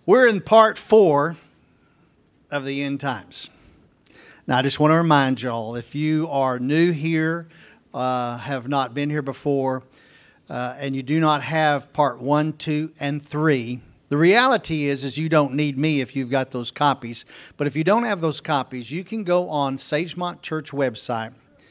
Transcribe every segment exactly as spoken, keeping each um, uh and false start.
We're in part four of the end times. Now, I just want to remind y'all, if you are new here, uh, have not been here before, uh, and you do not have part one, two, and three, the reality is, is you don't need me if you've got those copies. But if you don't have those copies, you can go on Sagemont Church website,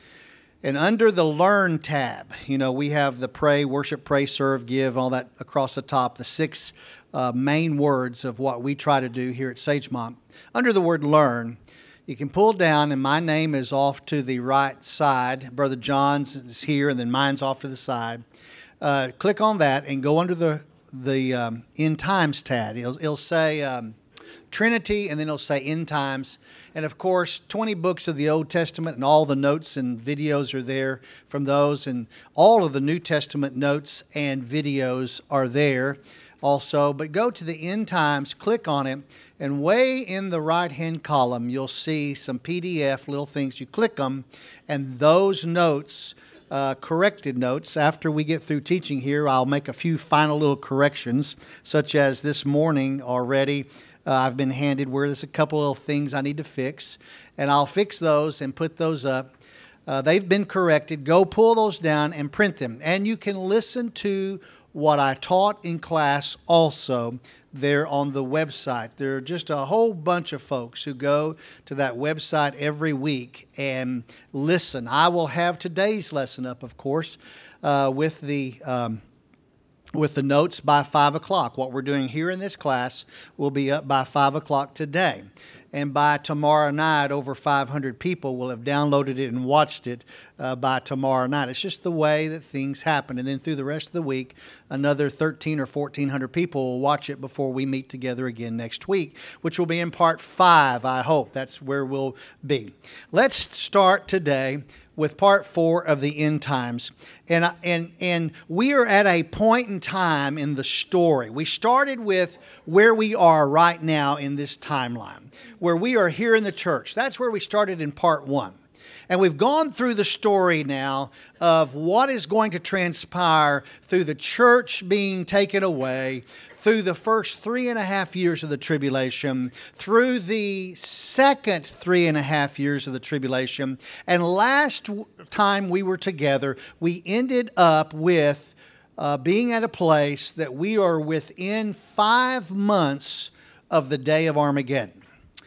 and under the Learn tab, you know, we have the pray, worship, pray, serve, give, all that across the top, the six uh, main words of what we try to do here at Sagemont. Under the word Learn, you can pull down, and my name is off to the right side. Brother John's is here, and then mine's off to the side. Uh, click on that and go under the the um, End Times tab. It'll, it'll say um, Trinity, and then it'll say End Times. And of course, twenty books of the Old Testament and all the notes and videos are there from those. And all of the New Testament notes and videos are there also. But go to the End Times, click on it, and way in the right-hand column, you'll see some P D F, little things. You click them, and those notes, uh, corrected notes, after we get through teaching here, I'll make a few final little corrections, such as this morning already. Uh, I've been handed where there's a couple little things I need to fix, and I'll fix those and put those up. Uh, they've been corrected. Go pull those down and print them. And you can listen to what I taught in class also there on the website. There are just a whole bunch of folks who go to that website every week and listen. I will have today's lesson up, of course, uh, with the... Um, with the notes by five o'clock. What we're doing here in this class will be up by five o'clock today. And by tomorrow night, over five hundred people will have downloaded it and watched it uh, by tomorrow night. It's just the way that things happen. And then through the rest of the week, another thirteen or fourteen hundred people will watch it before we meet together again next week, which will be in part five, I hope. That's where we'll be. Let's start today with part four of the end times. And, and, and we are at a point in time in the story. We started with where we are right now in this timeline, where we are here in the church. That's where we started in part one. And we've gone through the story now of what is going to transpire through the church being taken away, through the first three and a half years of the tribulation, through the second three and a half years of the tribulation. And last time we were together, we ended up with uh, being at a place that we are within five months of the day of Armageddon.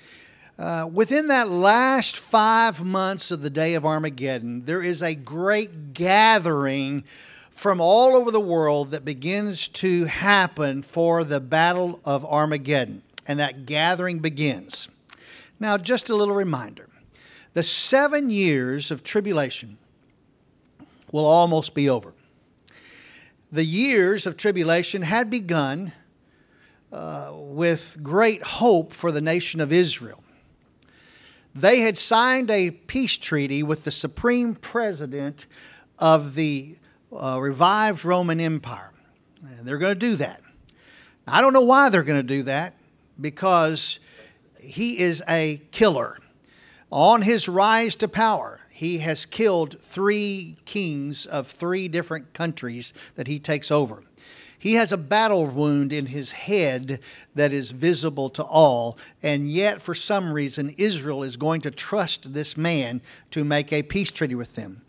Uh, within that last five months of the day of Armageddon, there is a great gathering from all over the world that begins to happen for the Battle of Armageddon. And that gathering begins. Now, just a little reminder. The seven years of tribulation will almost be over. The years of tribulation had begun uh, with great hope for the nation of Israel. They had signed a peace treaty with the supreme president of the uh, revived Roman Empire. And they're going to do that. I don't know why they're going to do that, because he is a killer. On his rise to power, he has killed three kings of three different countries that he takes over. He has a battle wound in his head that is visible to all, and yet for some reason Israel is going to trust this man to make a peace treaty with them.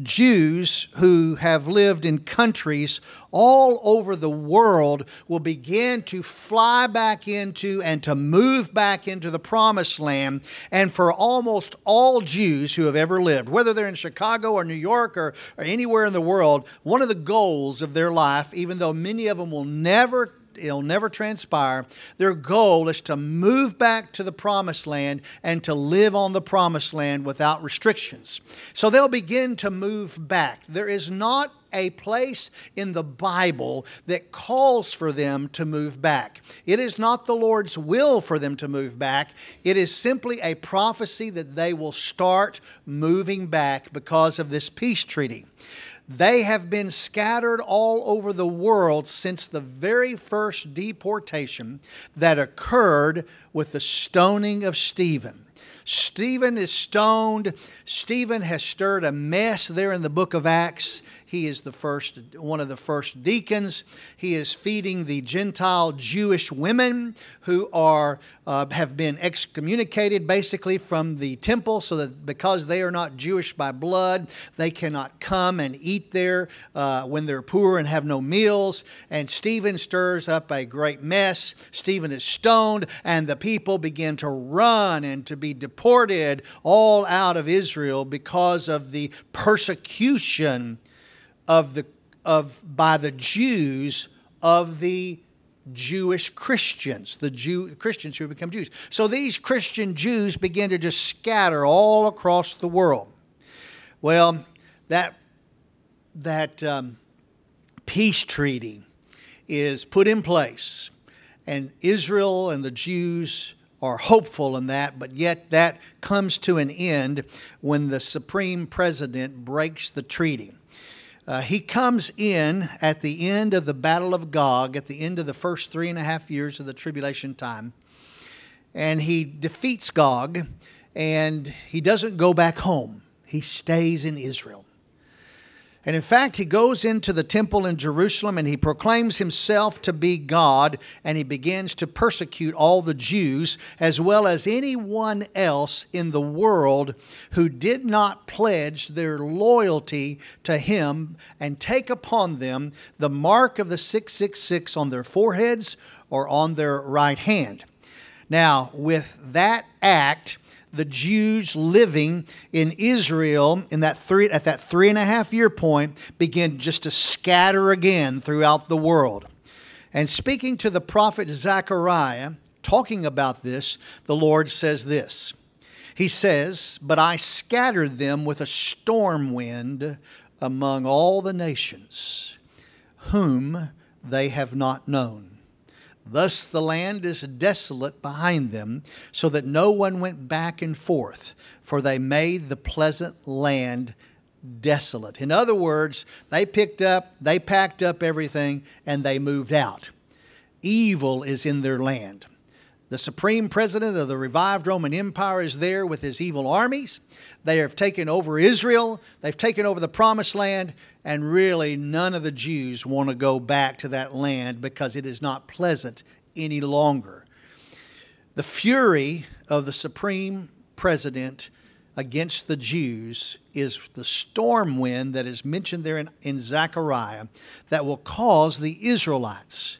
Jews who have lived in countries all over the world will begin to fly back into and to move back into the promised land. And for almost all Jews who have ever lived, whether they're in Chicago or New York or, or anywhere in the world, one of the goals of their life, even though many of them will never It'll never transpire. Their goal is to move back to the promised land and to live on the promised land without restrictions. So they'll begin to move back. There is not a place in the Bible that calls for them to move back. It is not the Lord's will for them to move back. It is simply a prophecy that they will start moving back because of this peace treaty. They have been scattered all over the world since the very first deportation that occurred with the stoning of Stephen. Stephen is stoned. Stephen has stirred a mess there in the book of Acts. He is the first, one of the first deacons. He is feeding the Gentile Jewish women who are uh, have been excommunicated basically from the temple, so that because they are not Jewish by blood, they cannot come and eat there uh, when they're poor and have no meals. And Stephen stirs up a great mess. Stephen is stoned, and the people begin to run and to be deported all out of Israel because of the persecution of the of by the Jews of the Jewish Christians, the Jew Christians who become Jews. So these Christian Jews begin to just scatter all across the world. Well, that that um, peace treaty is put in place, and Israel and the Jews are hopeful in that, but yet that comes to an end when the Supreme President breaks the treaty. Uh, he comes in at the end of the Battle of Gog, at the end of the first three and a half years of the tribulation time, and he defeats Gog, and he doesn't go back home. He stays in Israel. And in fact, he goes into the temple in Jerusalem and he proclaims himself to be God, and he begins to persecute all the Jews as well as anyone else in the world who did not pledge their loyalty to him and take upon them the mark of the six six six on their foreheads or on their right hand. Now, with that act, the Jews living in Israel in that three, at that three and a half year point begin just to scatter again throughout the world. And speaking to the prophet Zechariah, talking about this, the Lord says this. He says, "But I scattered them with a storm wind among all the nations, whom they have not known. Thus the land is desolate behind them, so that no one went back and forth, for they made the pleasant land desolate." In other words, they picked up, they packed up everything, and they moved out. Evil is in their land. The supreme president of the revived Roman Empire is there with his evil armies. They have taken over Israel. They've taken over the promised land. And really, none of the Jews want to go back to that land because it is not pleasant any longer. The fury of the supreme president against the Jews is the storm wind that is mentioned there in, in Zechariah that will cause the Israelites,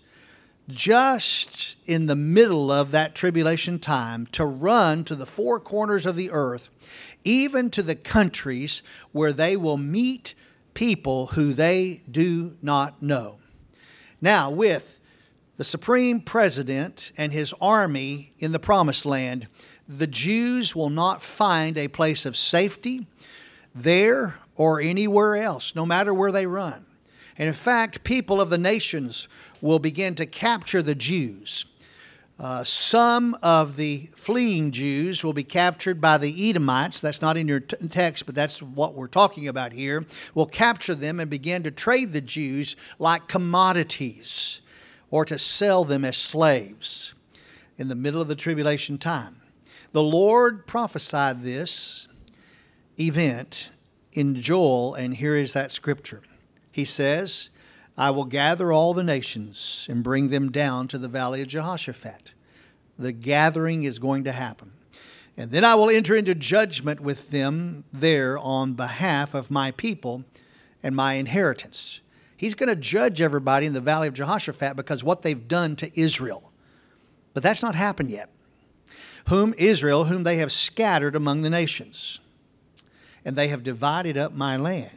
just in the middle of that tribulation time, to run to the four corners of the earth, even to the countries where they will meet people who they do not know. Now, with the supreme president and his army in the promised land, the Jews will not find a place of safety there or anywhere else, no matter where they run. And in fact, people of the nations will begin to capture the Jews. Uh, some of the fleeing Jews will be captured by the Edomites. That's not in your t- text, but that's what we're talking about here. Will capture them and begin to trade the Jews like commodities, or to sell them as slaves in the middle of the tribulation time. The Lord prophesied this event in Joel, and here is that scripture. He says, "I will gather all the nations and bring them down to the valley of Jehoshaphat." The gathering is going to happen. "And then I will enter into judgment with them there on behalf of my people and my inheritance." He's going to judge everybody in the valley of Jehoshaphat because what they've done to Israel. But that's not happened yet. "Whom Israel, whom they have scattered among the nations, and they have divided up my land."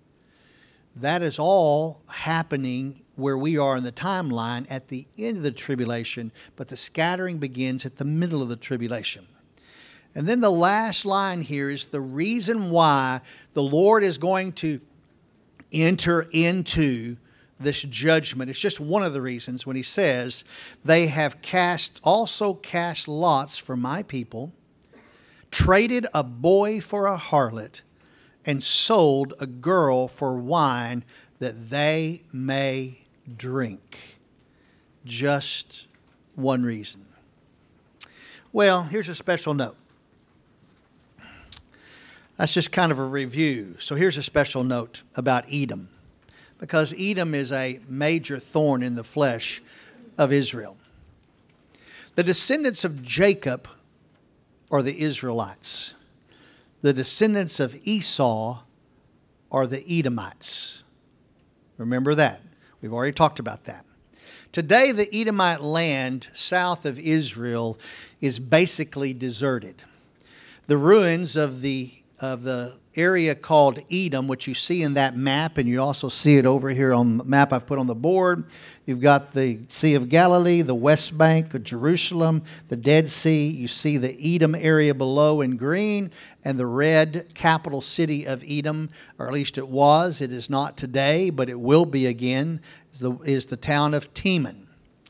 That is all happening where we are in the timeline at the end of the tribulation, but the scattering begins at the middle of the tribulation. And then the last line here is the reason why the Lord is going to enter into this judgment. It's just one of the reasons when he says, "They have cast also cast lots for my people, traded a boy for a harlot, and sold a girl for wine that they may drink." Just one reason. Well, here's a special note. That's just kind of a review. So here's a special note about Edom. because Edom is a major thorn in the flesh of Israel. The descendants of Jacob are the Israelites. The descendants of Esau are the Edomites. Remember that. We've already talked about that. Today, the Edomite land south of Israel is basically deserted. The ruins of the of the area called Edom, which you see in that map, and you also see it over here on the map I've put on the board. You've got the Sea of Galilee, the West Bank of Jerusalem, the Dead Sea. You see the Edom area below in green, and the red capital city of Edom, or at least it was. It is not today, but it will be again, is the, is the town of Teman.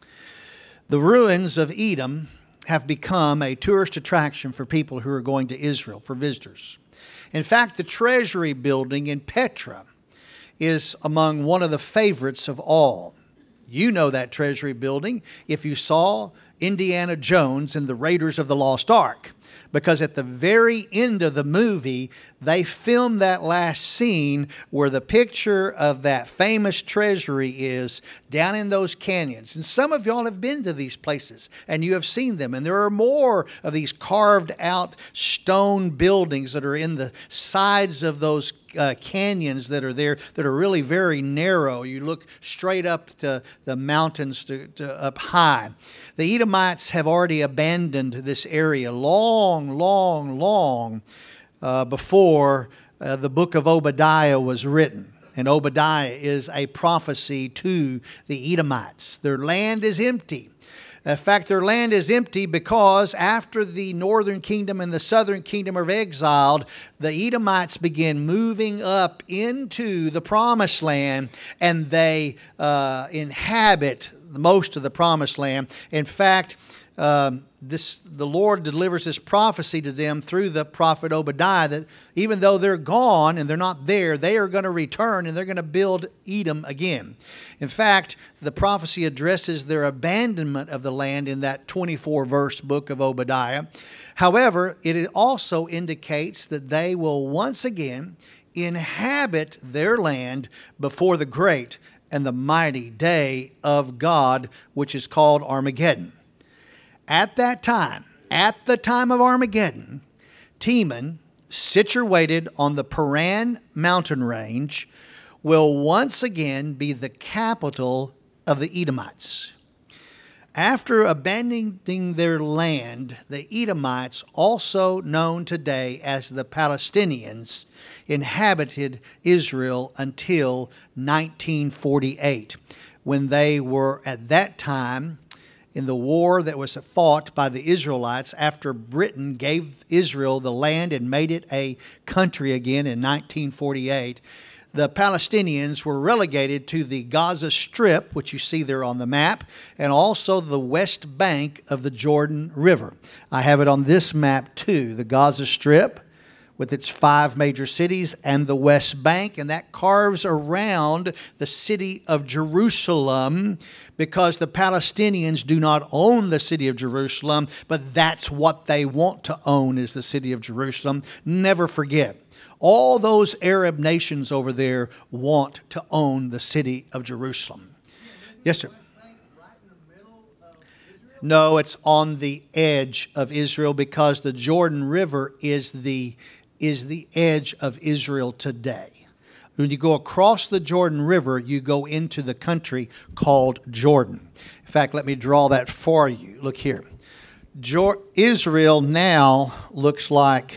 The ruins of Edom have become a tourist attraction for people who are going to Israel, for visitors. In fact, the Treasury building in Petra is among one of the favorites of all. You know that Treasury building if you saw Indiana Jones and the Raiders of the Lost Ark, because at the very end of the movie, they filmed that last scene where the picture of that famous treasury is down in those canyons. And some of y'all have been to these places and you have seen them. And there are more of these carved out stone buildings that are in the sides of those uh, canyons that are there that are really very narrow. You look straight up to the mountains to, to up high. The Edomites have already abandoned this area long, long, long uh, before uh, the book of Obadiah was written. And Obadiah is a prophecy to the Edomites. Their land is empty. In fact, their land is empty because after the northern kingdom and the southern kingdom are exiled, the Edomites begin moving up into the promised land, and they uh, inhabit most of the promised land. In fact, um, this the Lord delivers this prophecy to them through the prophet Obadiah that even though they're gone and they're not there, they are going to return and they're going to build Edom again. In fact, the prophecy addresses their abandonment of the land in that twenty-four verse book of Obadiah. However, it also indicates that they will once again inhabit their land before the great and the mighty day of God, which is called Armageddon. At that time, at the time of Armageddon, Teman, situated on the Paran mountain range, will once again be the capital of the Edomites. After abandoning their land, the Edomites, also known today as the Palestinians, inhabited Israel until nineteen forty-eight, when they were at that time in the war that was fought by the Israelites after Britain gave Israel the land and made it a country again in nineteen forty-eight. The Palestinians were relegated to the Gaza Strip, which you see there on the map, and also the west bank of the Jordan River. I have it on this map too, the Gaza Strip with its five major cities and the west bank, and that carves around the city of Jerusalem because the Palestinians do not own the city of Jerusalem, but that's what they want to own, is the city of Jerusalem. Never forget. All those Arab nations over there want to own the city of Jerusalem. Yes, sir. No, it's on the edge of Israel because the Jordan River is the, is the edge of Israel today. When you go across the Jordan River, you go into the country called Jordan. In fact, let me draw that for you. Look here. Jor- Israel now looks like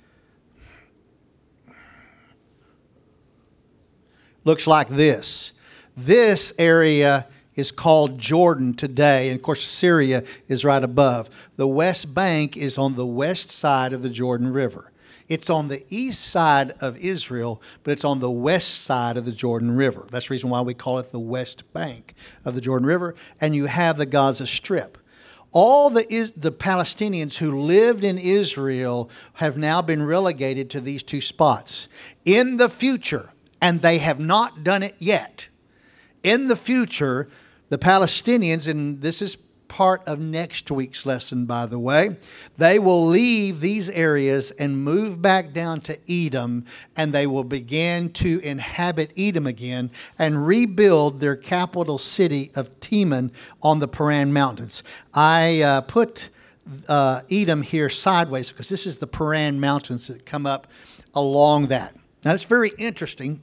looks like this. This area is called Jordan today, and of course Syria is right above. The West Bank is on the west side of the Jordan River. It's on the east side of Israel, but it's on the west side of the Jordan River. That's the reason why we call it the West Bank of the Jordan River. And you have the Gaza Strip. All the, the Palestinians who lived in Israel have now been relegated to these two spots. In the future, and they have not done it yet, in the future, the Palestinians, and this is part of next week's lesson, by the way. They will leave these areas and move back down to Edom, and they will begin to inhabit Edom again and rebuild their capital city of Teman on the Paran Mountains. I uh, put uh, Edom here sideways because this is the Paran Mountains that come up along that. Now, it's very interesting,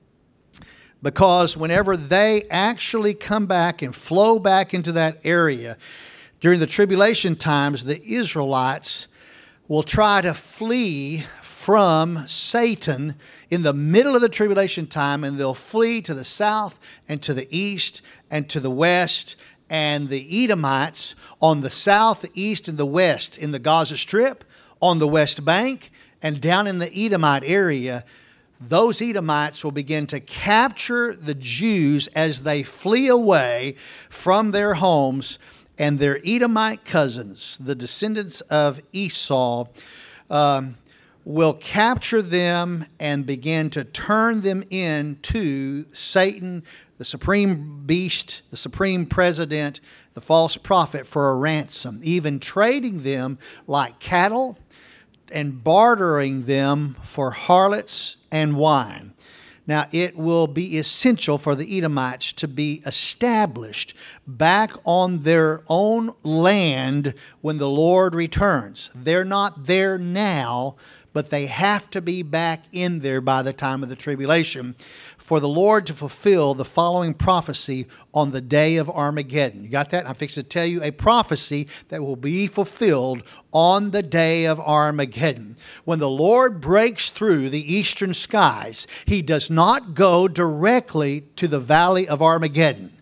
because whenever they actually come back and flow back into that area, during the tribulation times, the Israelites will try to flee from Satan in the middle of the tribulation time, and they'll flee to the south and to the east and to the west. And the Edomites on the south, the east, and the west, in the Gaza Strip, on the West Bank, and down in the Edomite area, those Edomites will begin to capture the Jews as they flee away from their homes, and their Edomite cousins, the descendants of Esau, um, will capture them and begin to turn them into Satan, the supreme beast, the supreme president, the false prophet, for a ransom, even trading them like cattle and bartering them for harlots and wine. Now, it will be essential for the Edomites to be established back on their own land when the Lord returns. They're not there now, but they have to be back in there by the time of the tribulation for the Lord to fulfill the following prophecy on the day of Armageddon. You got that? I'm fixing to tell you a prophecy that will be fulfilled on the day of Armageddon. When the Lord breaks through the eastern skies, He does not go directly to the valley of Armageddon.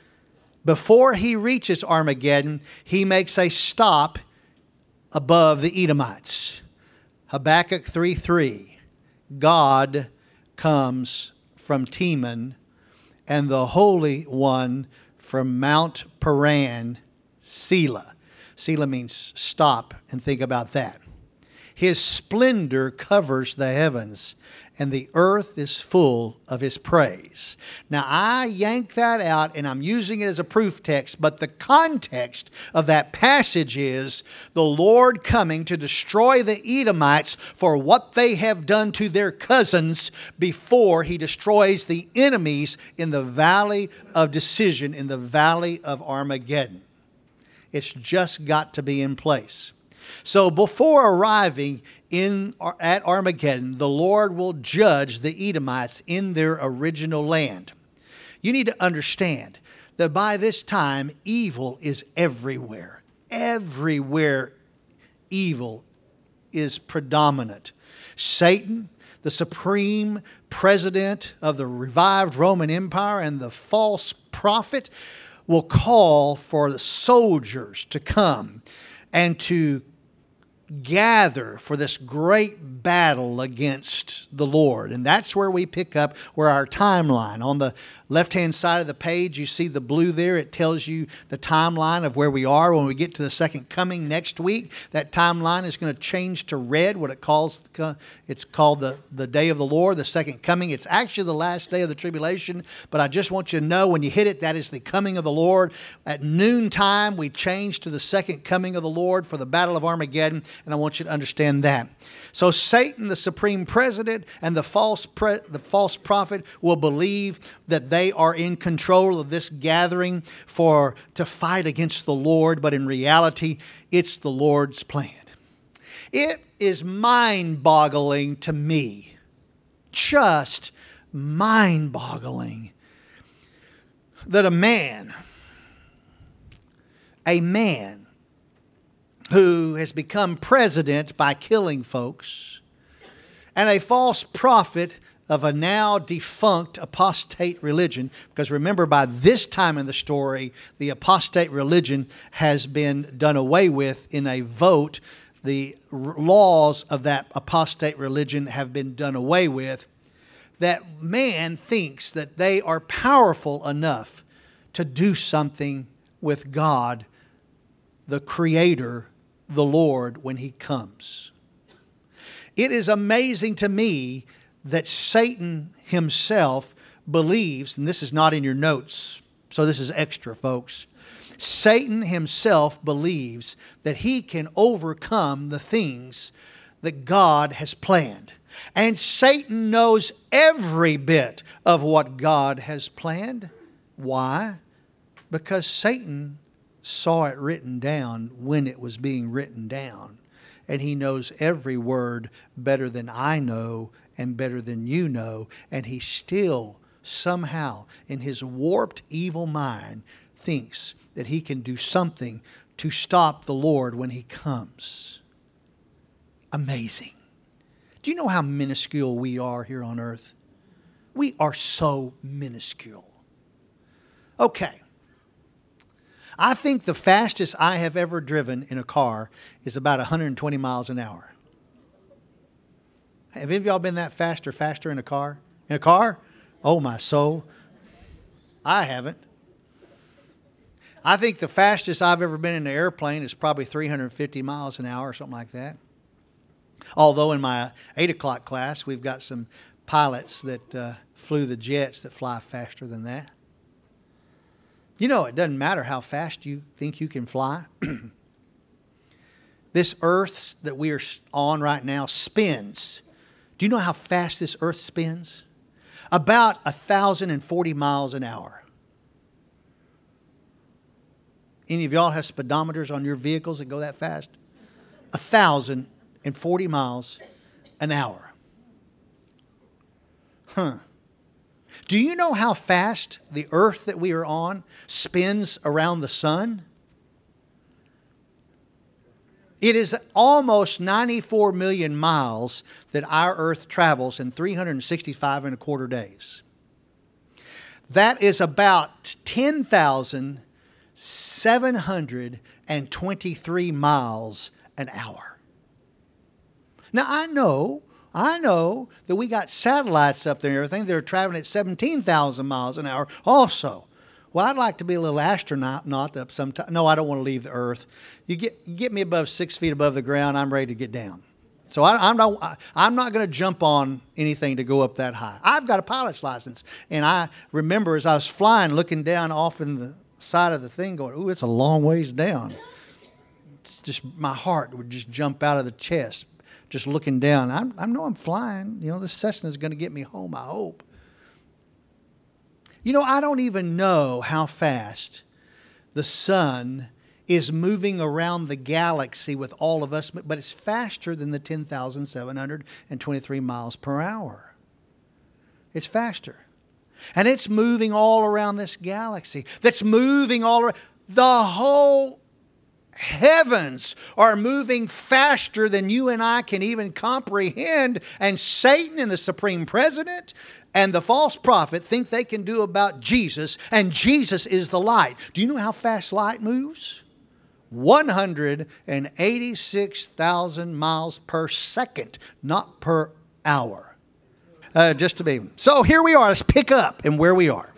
Before He reaches Armageddon, He makes a stop above the Edomites. Habakkuk three three, God comes from Teman, and the Holy One from Mount Paran, Selah. Selah means stop and think about that. His splendor covers the heavens, and the earth is full of His praise. Now, I yank that out, and I'm using it as a proof text, but the context of that passage is the Lord coming to destroy the Edomites for what they have done to their cousins before He destroys the enemies in the valley of decision, in the valley of Armageddon. It's just got to be in place. So before arriving in at Armageddon, the Lord will judge the Edomites in their original land. You need to understand that by this time, evil is everywhere. Everywhere evil is predominant. Satan, the supreme president of the revived Roman Empire, and the false prophet will call for the soldiers to come and to gather for this great battle against the Lord. And that's where we pick up where our timeline. On the left-hand side of the page, you see the blue there. It tells you the timeline of where we are when we get to the second coming next week. That timeline is going to change to red, what it calls, it's called the, the day of the Lord, the second coming. It's actually the last day of the tribulation, but I just want you to know when you hit it, that is the coming of the Lord. At noontime, we change to the second coming of the Lord for the battle of Armageddon, and I want you to understand that. So Satan, the supreme president, and the false pre- the false prophet will believe that they are in control of this gathering for to fight against the Lord, but in reality, it's the Lord's plan. It is mind-boggling to me, just mind-boggling, that a man, a man who has become president by killing folks, and a false prophet of a now defunct apostate religion, because remember, by this time in the story, the apostate religion has been done away with in a vote. The laws of that apostate religion have been done away with. That man thinks that they are powerful enough to do something with God, the Creator, the Lord, when He comes. It is amazing to me that Satan himself believes, and this is not in your notes, So this is extra, folks. Satan himself believes that he can overcome the things that God has planned. And Satan knows every bit of what God has planned. Why? Because Satan saw it written down when it was being written down. And he knows every word better than I know and better than you know. And he still somehow in his warped evil mind thinks that he can do something to stop the Lord when he comes. Amazing. Do you know how minuscule we are here on earth? We are so minuscule. Okay. I think the fastest I have ever driven in a car is about one hundred twenty miles an hour. Have any of y'all been that fast or faster in a car? In a car? Oh, my soul. I haven't. I think the fastest I've ever been in an airplane is probably three hundred fifty miles an hour or something like that. Although in my eight o'clock class, we've got some pilots that uh, flew the jets that fly faster than that. You know, it doesn't matter how fast you think you can fly. This earth that we are on right now spins. Do you know how fast this earth spins? About one thousand forty miles an hour. Any of y'all have speedometers on your vehicles that go that fast? one thousand forty miles an hour. Huh. Do you know how fast the earth that we are on spins around the sun? It is almost ninety-four million miles that our earth travels in three hundred sixty-five and a quarter days. That is about ten thousand seven hundred twenty-three miles an hour. Now I know, I know that we got satellites up there and everything that are traveling at seventeen thousand miles an hour also. Well, I'd like to be a little astronaut not up sometime. No, I don't want to leave the earth. You get, you get me above six feet above the ground, I'm ready to get down. So I, I'm not, I, I'm not going to jump on anything to go up that high. I've got a pilot's license. And I remember as I was flying, looking down off in the side of the thing going, ooh, it's a long ways down. It's just my heart would just jump out of the chest just looking down. I'm, I know I'm flying. You know, this Cessna is going to get me home, I hope. You know, I don't even know how fast the sun is moving around the galaxy with all of us, but it's faster than the ten thousand seven hundred twenty-three miles per hour. It's faster. And it's moving all around this galaxy. That's moving all around. The whole heavens are moving faster than you and I can even comprehend. And Satan and the supreme president and the false prophet think they can do about Jesus. And Jesus is the light. Do you know how fast light moves? one hundred eighty-six thousand miles per second, not per hour. Uh, just to be. So here we are. Let's pick up and where we are.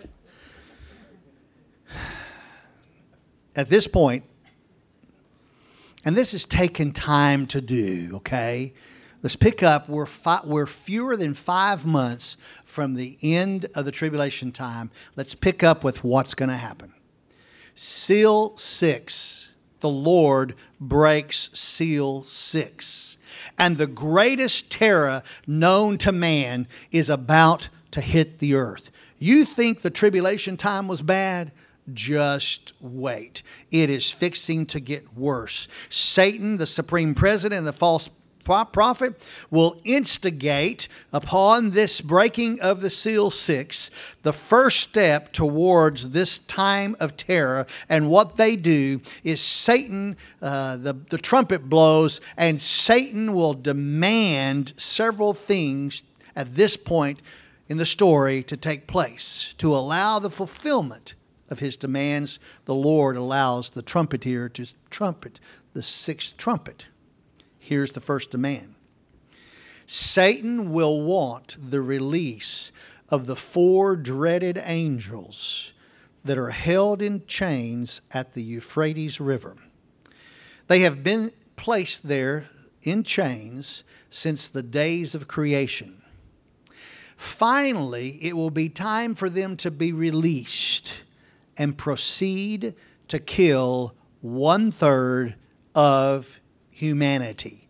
At this point, and this has taken time to do, okay? Let's pick up. We're, fi- we're fewer than five months from the end of the tribulation time. Let's pick up with what's going to happen. Seal six. The Lord breaks seal six. And the greatest terror known to man is about to hit the earth. You think the tribulation time was bad? Just wait. It is fixing to get worse. Satan, the supreme president, and the false prophet will instigate upon this breaking of the seal six, the first step towards this time of terror. And what they do is Satan, uh, the, the trumpet blows, and Satan will demand several things at this point in the story to take place. To allow the fulfillment of his demands, the Lord allows the trumpeter to trumpet the sixth trumpet. Here's the first demand. Satan will want the release of the four dreaded angels that are held in chains at the Euphrates River. They have been placed there in chains since the days of creation. Finally, it will be time for them to be released and proceed to kill one-third of humanity.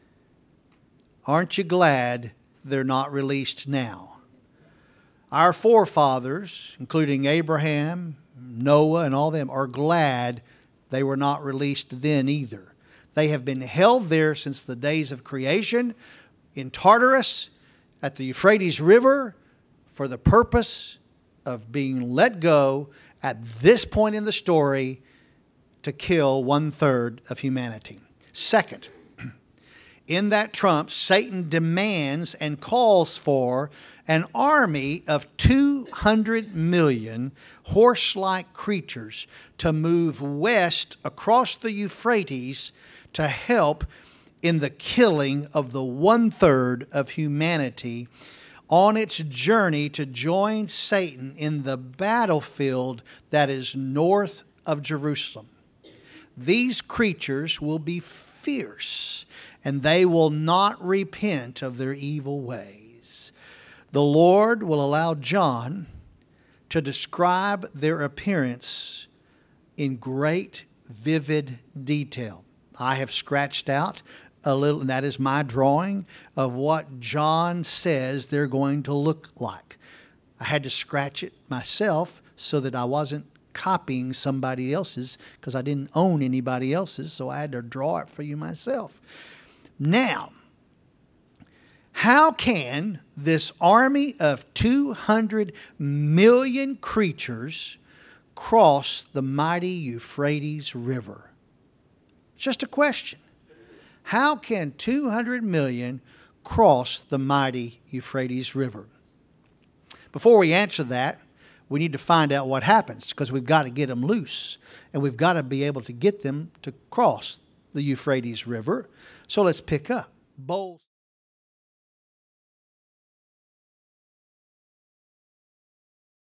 Aren't you glad they're not released now? Our forefathers, including Abraham, Noah, and all them, are glad they were not released then either. They have been held there since the days of creation in Tartarus at the Euphrates River for the purpose of being let go at this point in the story to kill one-third of humanity. Second, in that trump, Satan demands and calls for an army of two hundred million horse-like creatures to move west across the Euphrates to help in the killing of the one-third of humanity on its journey to join Satan in the battlefield that is north of Jerusalem. These creatures will be fierce, and they will not repent of their evil ways. The Lord will allow John to describe their appearance in great, vivid detail. I have scratched out a little, and that is my drawing of what John says they're going to look like. I had to scratch it myself so that I wasn't copying somebody else's, because I didn't own anybody else's, so I had to draw it for you myself. Now, how can this army of two hundred million creatures cross the mighty Euphrates River? It's just a question. How can two hundred million cross the mighty Euphrates River? Before we answer that, we need to find out what happens, because we've got to get them loose, and we've got to be able to get them to cross the Euphrates River. So let's pick up. Bowls.